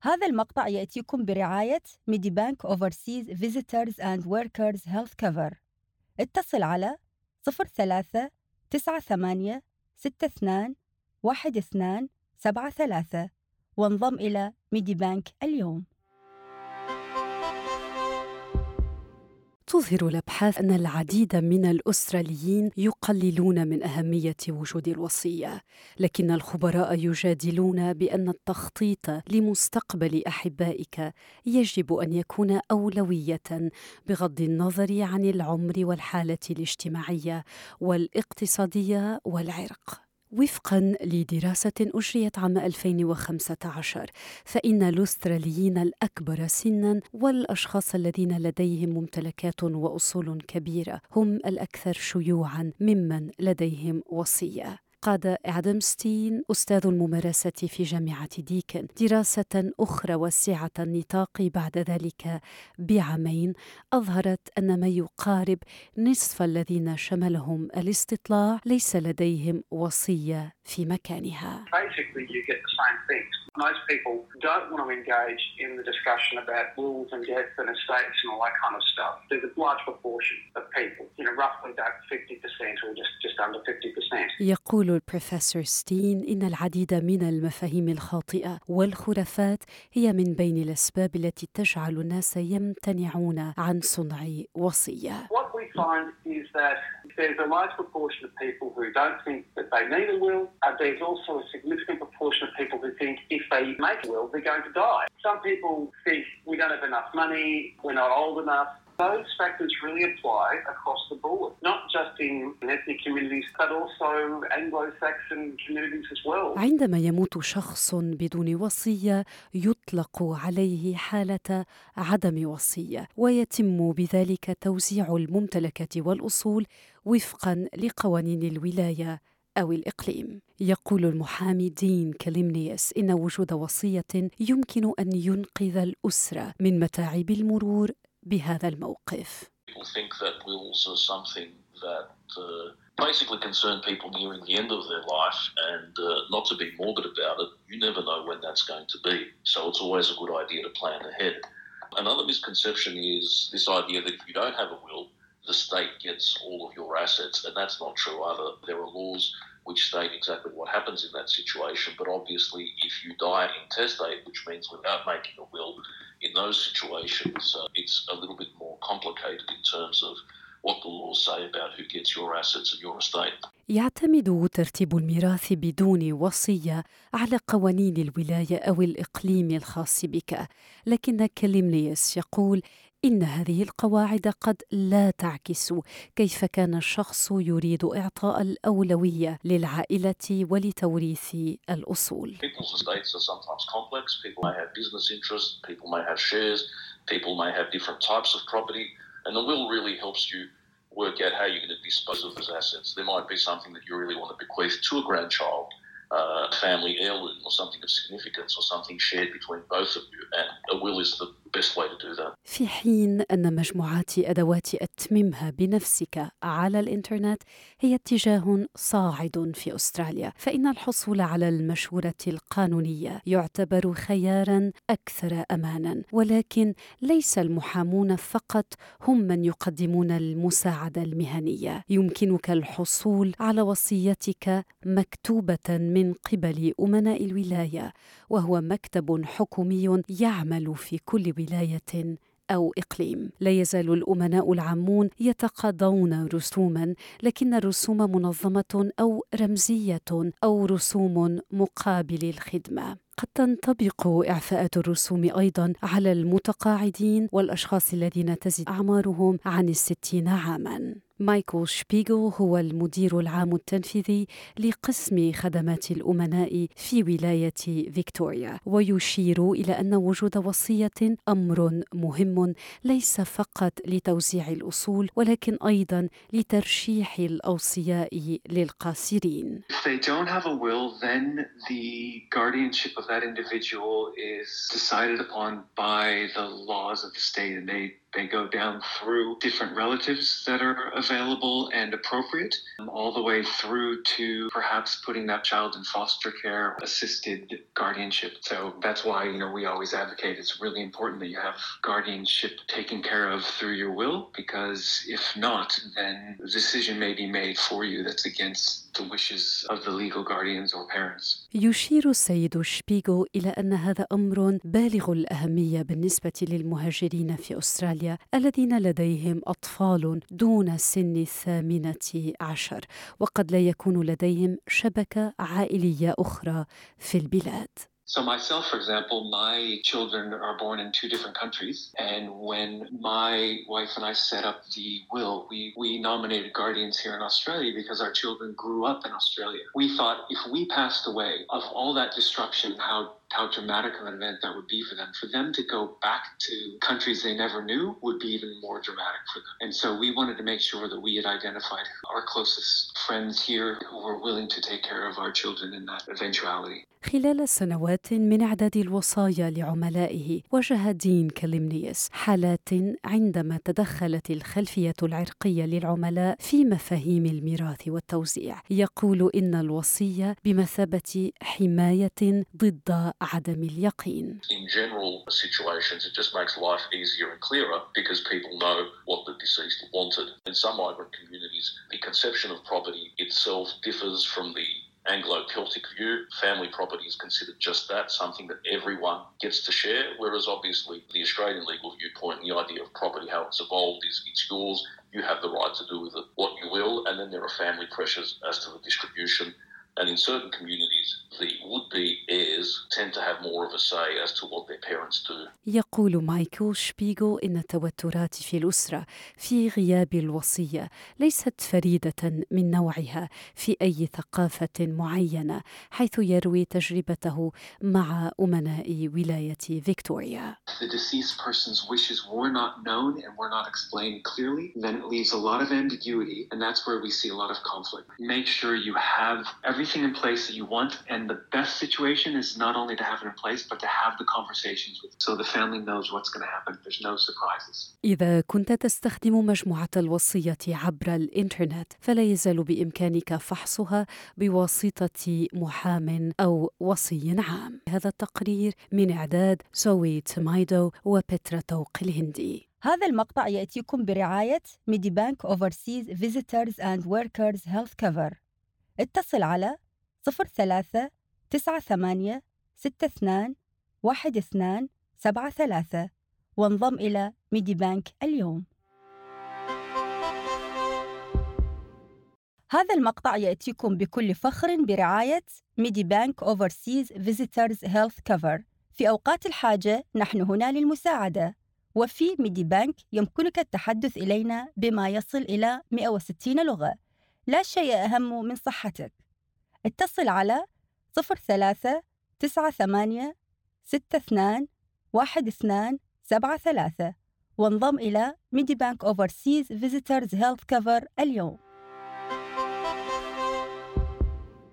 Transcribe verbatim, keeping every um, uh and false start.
هذا المقطع يأتيكم برعاية ميدي بانك Overseas Visitors and Workers Health Cover. اتصل على صفر ثلاثة تسعة ثمانية ستة اثنان واحد اثنان سبعة ثلاثة وانضم إلى ميدي بانك اليوم. تظهر الأبحاث أن العديد من الأستراليين يقللون من أهمية وجود الوصية، لكن الخبراء يجادلون بأن التخطيط لمستقبل أحبائك يجب أن يكون أولوية بغض النظر عن العمر والحالة الاجتماعية والاقتصادية والعرق. وفقاً لدراسة أجريت عام ألفين وخمسة عشر، فإن الأستراليين الأكبر سناً والأشخاص الذين لديهم ممتلكات وأصول كبيرة هم الأكثر شيوعاً ممن لديهم وصية. قاد آدم ستين أستاذ الممارسة في جامعة ديكن دراسة أخرى واسعة النطاق بعد ذلك بعامين أظهرت أن ما يقارب نصف الذين شملهم الاستطلاع ليس لديهم وصية في مكانها. Basically, you get the same things. Most people don't want to engage in the discussion about wills and deaths and estates and all that kind of stuff. There's a large proportion of people, you know, roughly about fifty percent or just, just under fifty percent. يقول البروفيسور ستين إن العديد من المفاهيم الخاطئة والخرافات هي من بين الأسباب التي تجعل الناس يمتنعون عن صنع وصية. What we find is that there's a large proportion of people who don't think that they need a will, and there's also a significant proportion of people who think if they make a will, they're going to die. Some people think we don't have enough money, we're not old enough. Those factors really apply across the board, not just in ethnic communities, but also Anglo-Saxon communities as well. عندما يموت شخص بدون وصية يطلق عليه حالة عدم وصية، ويتم بذلك توزيع الممتلكات والأصول وفقاً لقوانين الولاية أو الإقليم. يقول المحامي دين كاليمنيس إن وجود وصية يمكن أن ينقذ الأسرة من متاعب المرور بهذا الموقف. People think that wills are something that uh, basically concern people nearing the end of their life, and uh, not to be morbid about it, you never know when that's going to be. So it's always a good idea to plan ahead. Another misconception is this idea that if you don't have a will, the state gets all of your assets, and that's not true either. There are laws which state exactly what happens in that situation, but obviously if you die intestate, which means without making a will, in those situations uh, it's a little bit more complicated in terms of what the laws say about who gets your assets and your estate. يعتمد ترتيب الميراث بدون وصية على قوانين الولاية أو الإقليم الخاص بك، لكن كاليمنيس يقول إن هذه القواعد قد لا تعكس كيف كان الشخص يريد إعطاء الأولوية للعائلة ولتوريث الأصول. People's estates are sometimes complex. People may have business interests, people may have shares, people may have different types of property, and the will really helps you work out how you're going to dispose of those assets. There might be something that you really want to bequeath to a grandchild, uh, a family heirloom or something of significance or something shared between both of you, and a will is the best way to do that. في حين أن مجموعات أدوات أتممها بنفسك على الإنترنت هي اتجاه صاعد في أستراليا، فإن الحصول على المشورة القانونية يعتبر خياراً أكثر أماناً، ولكن ليس المحامون فقط هم من يقدمون المساعدة المهنية. يمكنك الحصول على وصيتك مكتوبة من قبل أمناء الولاية، وهو مكتب حكومي يعمل في كل ولاية أو إقليم. لا يزال الأمناء العامون يتقاضون رسوماً، لكن الرسوم منظمة أو رمزية أو رسوم مقابل الخدمة. قد تنطبق إعفاءات الرسوم أيضاً على المتقاعدين والأشخاص الذين تزيد أعمارهم عن الستين عاماً. مايكل شبيغل هو المدير العام التنفيذي لقسم خدمات الأمناء في ولاية فيكتوريا، ويشير إلى أن وجود وصية أمر مهم ليس فقط لتوزيع الأصول ولكن أيضاً لترشيح الأوصياء للقاصرين. If they don't have a will, then the guardianship of that individual is decided upon by the laws of the state, and they They go down through different relatives that are available and appropriate, um, all the way through to perhaps putting that child in foster care, assisted guardianship. So that's why, you know, we always advocate it's really important that you have guardianship taken care of through your will, because if not, then a decision may be made for you that's against the wishes of the legal guardians or parents. يشير السيد شبيغو إلى أن هذا أمر بالغ الأهمية بالنسبة للمهاجرين في أستراليا الذين لديهم أطفال دون سن الثامنة عشر، وقد لا يكون لديهم شبكة عائلية أخرى في البلاد. So myself, for example, my children are born in two different countries. And when my wife and I set up the will, we, we nominated guardians here in Australia because our children grew up in Australia. We thought if we passed away, of all that disruption, how how dramatic of an event that would be for them. For them to go back to countries they never knew would be even more dramatic for them. And so we wanted to make sure that we had identified our closest friends here who were willing to take care of our children in that eventuality. خلال سنوات من إعداد الوصايا لعملائه، واجه دين كليمنيس حالات عندما تدخلت الخلفية العرقية للعملاء في مفاهيم الميراث والتوزيع. يقول إن الوصية بمثابة حماية ضد عدم اليقين. In general situations, it just makes life easier and clearer because people know what the deceased wanted. In some migrant communities, the conception of property itself differs from the Anglo-Celtic view. Family property is considered just that, something that everyone gets to share, whereas obviously the Australian legal viewpoint and the idea of property, how it's evolved, is it's yours, you have the right to do with it what you will, and then there are family pressures as to the distribution. And in certain communities, the would-be heirs tend to have more of a say as to what their parents do. يقول مايكل شبيغو إن التوترات في الأسرة في غياب الوصية ليست فريدة من نوعها في أي ثقافة معينة، حيث يروي تجربته مع أمناء ولاية فيكتوريا. The deceased person's wishes were not known and were not explained clearly, then it leaves a lot of ambiguity, and that's where we see a lot of conflict. Make sure you have everything in place that you want, and the best situation is not only to have it in place, but to have the conversations with so the family knows what's going to happen. There's no surprises. إذا كنت تستخدم مجموعة الوصية عبر الإنترنت، فلا يزال بإمكانك فحصها بواسطة محام أو وصي عام. هذا التقرير من إعداد زوي تمايدو وبترا توق الهندي. هذا المقطع يأتيكم برعاية ميدي بانك Overseas Visitors and Workers Health Cover. اتصل على صفر ثلاثة تسعة ثمانية ستة اثنان واحد اثنان سبعة ثلاثة وانضم إلى ميدي بانك اليوم. هذا المقطع يأتيكم بكل فخر برعاية ميدي بانك Overseas Visitors Health Cover. في أوقات الحاجة نحن هنا للمساعدة، وفي ميدي بانك يمكنك التحدث إلينا بما يصل إلى مئة وستين لغة. لا شيء أهم من صحتك. اتصل على صفر ثلاثة تسعة ثمانية ستة اثنان واحد اثنان سبعة ثلاثة وانضم إلى ميدي بانك Overseas Visitors Health Cover اليوم.